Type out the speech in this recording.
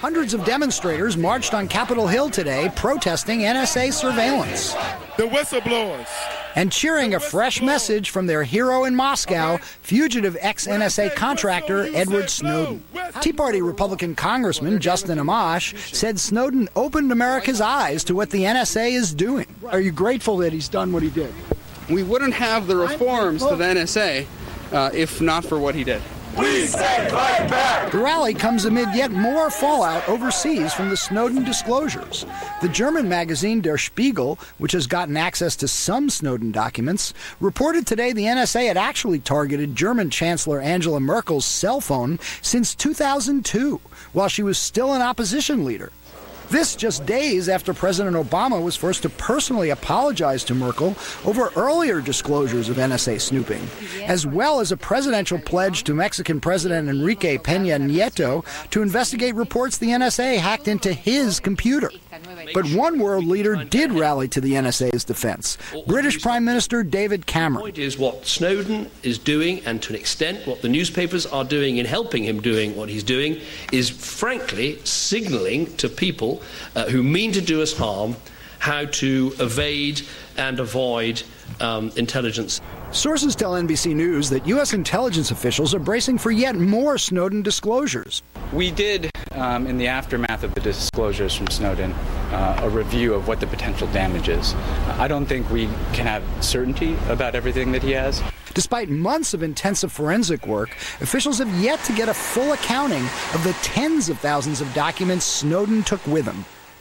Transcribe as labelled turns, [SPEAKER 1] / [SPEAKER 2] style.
[SPEAKER 1] Hundreds of demonstrators marched on Capitol Hill today protesting NSA surveillance.
[SPEAKER 2] The whistleblowers.
[SPEAKER 1] And cheering a fresh message from their hero in Moscow, fugitive ex-NSA contractor Edward Snowden. Tea Party Republican Congressman Justin Amash said Snowden opened America's eyes to what the NSA is doing.
[SPEAKER 3] Are you grateful that he's done what he did?
[SPEAKER 4] We wouldn't have the reforms to the NSA if not for what he did.
[SPEAKER 2] We say right back!
[SPEAKER 1] The rally comes amid yet more fallout overseas from the Snowden disclosures. The German magazine Der Spiegel, which has gotten access to some Snowden documents, reported today the NSA had actually targeted German Chancellor Angela Merkel's cell phone since 2002, while she was still an opposition leader. This just days after President Obama was forced to personally apologize to Merkel over earlier disclosures of NSA snooping, as well as a presidential pledge to Mexican President Enrique Peña Nieto to investigate reports the NSA hacked into his computer. But one world leader did rally to the NSA's defense, British Prime Minister David Cameron.
[SPEAKER 5] The point is what Snowden is doing, and to an extent what the newspapers are doing in helping him doing what he's doing, is frankly signaling to people who mean to do us harm how to evade and avoid intelligence.
[SPEAKER 1] Sources tell NBC News that U.S. intelligence officials are bracing for yet more Snowden disclosures.
[SPEAKER 6] We did, in the aftermath of the disclosures from Snowden, a review of what the potential damage is. I don't think we can have certainty about everything that he has.
[SPEAKER 1] Despite months of intensive forensic work, officials have yet to get a full accounting of the tens of thousands of documents Snowden took with him.